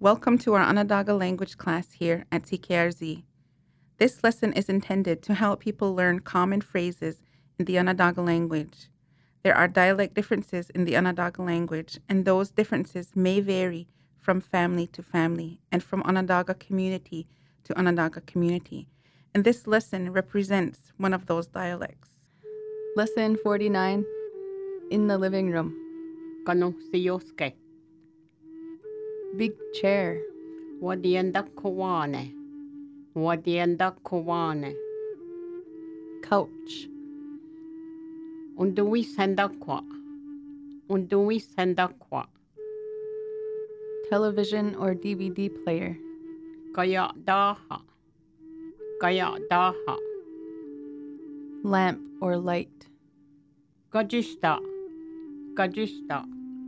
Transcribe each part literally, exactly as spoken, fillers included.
Welcome to our Onondaga language class here at C K R Z. This lesson is intended to help people learn common phrases in the Onondaga language. There are dialect differences in the Onondaga language, and those differences may vary from family to family and from Onondaga community to Onondaga community. And this lesson represents one of those dialects. Lesson forty-nine, in the living room. Kanu siyoske. Big chair. Wadienda kuwane. Wadienda kuwane. Couch. Undui senda kwa. Undui senda kwa. Television or D V D player. Kaya daha. Kaya daha. Lamp or light. Gajista. Gajista.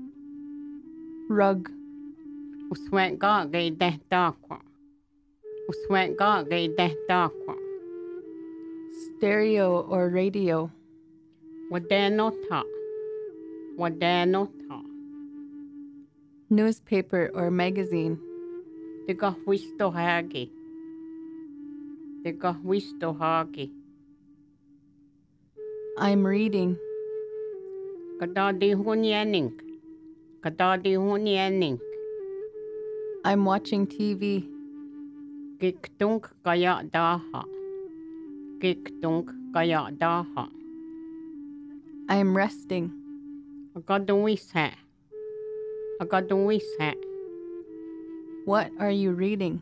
Rug. Uswenga gay dehtakwa. Uswenga gay dehtakwa. Stereo or radio. Wadenota. Wadenota. Newspaper or magazine. Diga wisto hagi. Diga wisto hagi. I'm reading. Kadadi hunyening. Kadadi hunyening. I'm watching T V. Giktung kaya daha. Giktung kaya daha. I'm resting. Agadung wise. Agadung wise. What are you reading?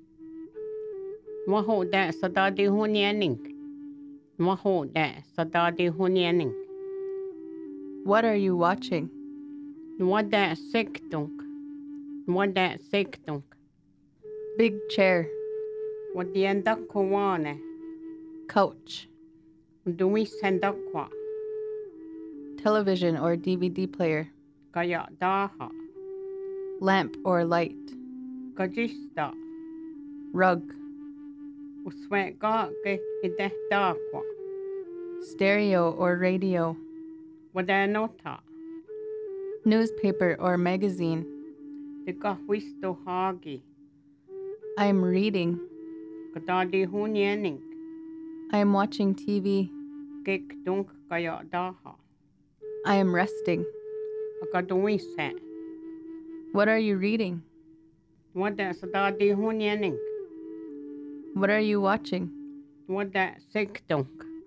Waho da sadadi hunyening. Waho da sadadi hunyening. What are you watching? Wada sektung. Wada sektung. Big chair. Wadienda kuwane. Couch. Dui senda kwa. Television or D V D player. Kaya daha. Lamp or light. Kajista. Rug. Uswenga ke idehtakwa. Stereo or radio. Wadanota. Newspaper or magazine. Diga wisto hagi. I'm reading. Kadadi hunyening. I'm watching T V. Giktung kaya daha. I am resting. Akaduise. What are you reading? Wada sadadi hunyening. What are you watching? Wada sektung.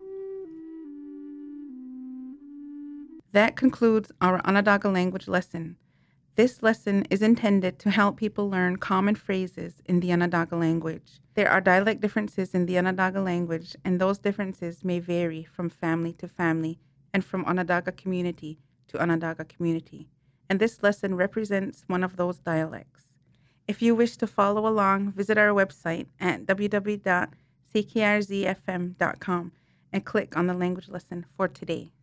That concludes our Onondaga language lesson. This lesson is intended to help people learn common phrases in the Onondaga language. There are dialect differences in the Onondaga language, and those differences may vary from family to family and from Onondaga community to Onondaga community. And this lesson represents one of those dialects. If you wish to follow along, visit our website at w w w dot c k r z f m dot com and click on the language lesson for today.